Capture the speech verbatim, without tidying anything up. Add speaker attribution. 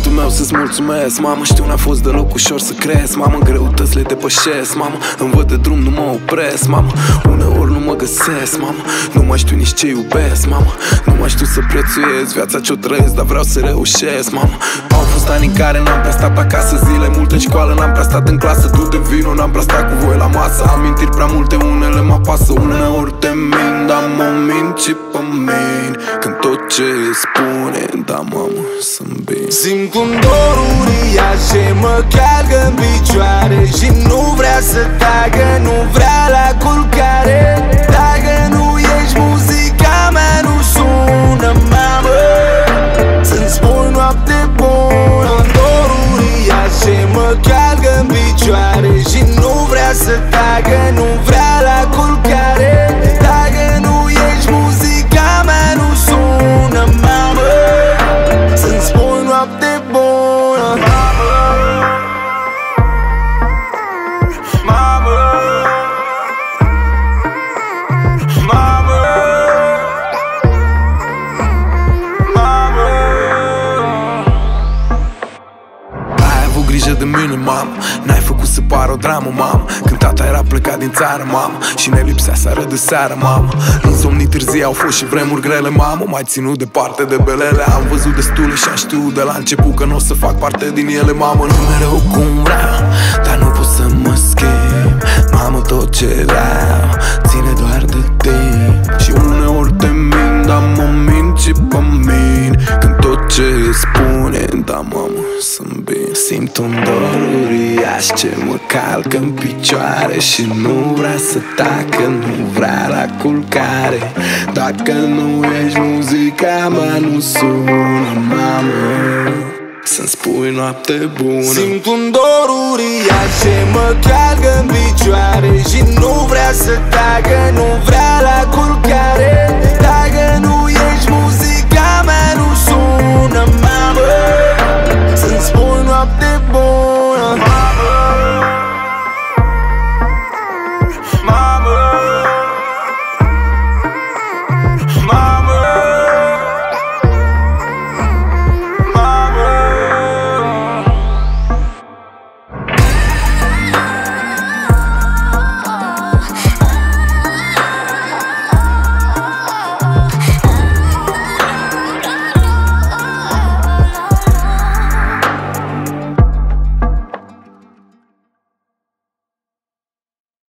Speaker 1: rândul meu să-ți mulțumesc. Mamă, știu n-a fost deloc ușor să cresc. Mamă, greutăți le depășesc. Mamă, îmi văd de drum, nu mă opresc. Mamă, uneori nu mă găsesc. Mamă, nu mai știu nici ce iubesc. Mamă, nu mai știu să prețuiesc viața ce-o trăiesc, dar vreau să reușesc. Mamă, au fost ani în care n-am prea stat acasă, zile multe în școală, n-am prea stat în clasă. Tu de vino, n-am prea stat cu voi la masă. Amintiri prea multe, unele mă apasă. Uneori te mint, dar mă mint și pe mine când tot ce spune, da mamă, sunt bine.
Speaker 2: Simt un dor uriaș ce mă calcă în picioare și nu vrea să tacă, nu vrea la culcare. Dacă nu ești muzica mea, nu sună, mamă, să-mi spui noapte bună. Un dor uriaș ce mă calcă în picioare și nu vrea să tacă, nu vrea la culcare. Dacă nu ești muzica mea, nu sună, mamă, să-mi spui noapte bună. Mamă, mamă, mamă.
Speaker 1: Ai avut grijă de mine, mamă, n-ai făcut să pară o dramă, mamă. Când tata era plecat din țară, mamă, și ne lipsea seară de seară, mamă. În somnii târzii au fost și vremuri grele, mamă. M-ai ținut departe de belele. Am văzut destule și am știut de la început că n-o să fac parte din ele, mamă. Nu mereu cum vreau, dar nu pot să mă schimb. Mamă, tot ce vreau ține doar de timp. Și uneori te mint, dar mă mint și pe mine când tot ce spune, da mamă, sunt bine. Simt un dor uriaș ce mă calcă în picioare și nu vrea să tacă, nu vrea la culcare. Dacă nu ești muzica mea, nu sună, mamă, să-mi spui noapte bună.
Speaker 2: Simt un dor uriaș ce mă calcă în picioare și nu vrea să tacă, nu vrea la culcare.